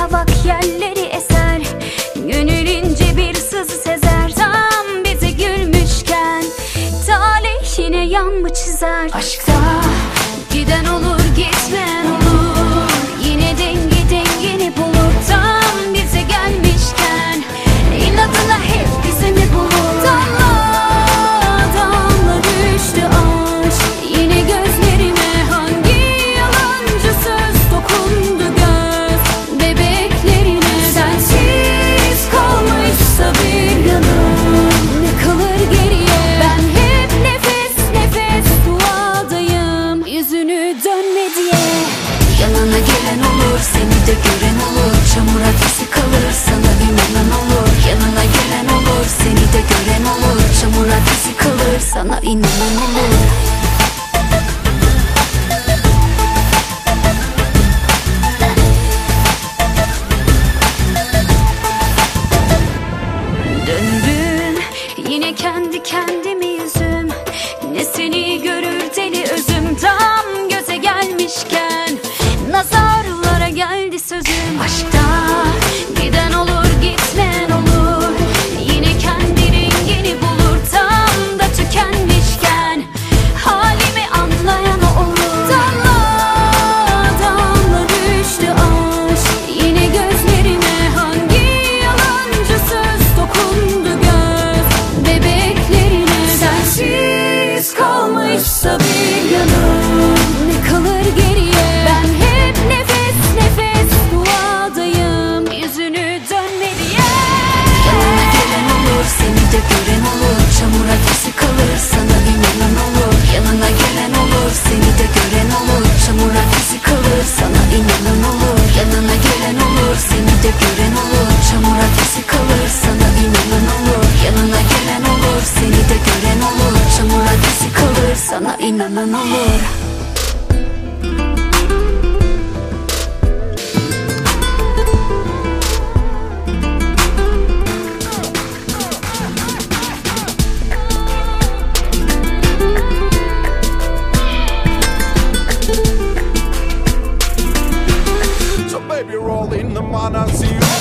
kavak yerleri eser. Gönül ince bir sızı sezer. Tam bize gülmüşken talih yine yan mı çizer? Aşkta giden olur gitmeyen olur. Yine dengeni bulur. Tam bize gelmişken inadına hep bizi mi bulur? Damla damla düştü aşk yine gözlerime. Hangi yalancı söz dokundu göz bebeklerine? Sensiz kalmışsa bir yanım ne kalır geriye? Ben hep nefes nefes duadayım yüzünü dönme diye. Yanına gelen olur, seni de gören olur. Çamur ateşi kalır, sana inanan olur. Yanına gelen olur, seni de gören olur. Çamur ateşi kalır, sana inanan olur. Döndüm yine kendi kendimi yüzüm. Ne seni görür deli özüm. Tam göze gelmişken nazarlara geldi sözüm. Aşkta giden olur gitmeyen olur. Yine kendi rengini bulur. Tam da tükenmişken halimi anlayan olur. Damla damla düştü aşk yine gözlerime. Hangi yalancı söz dokundu göz bebeklerine? Sensiz kalmışsa bir yanım ne kalır geriye? Ben hep nefes nefes duadayım yüzünü dönme diye. Yanına gelen olur, seni de gören olur. Çamur ateşi kalır, sana inanan olur. Yanına gelen olur, seni de gören olur. Çamur ateşi kalır, sana inanan olur. Yanına gelen olur, seni de gören olur. Çamur ateşi kalır, sana inanan olur. Yanına gelen olur, seni de gören olur. Çamur ateşi kalır, sana inanan olur. So baby, roll in the man and see you.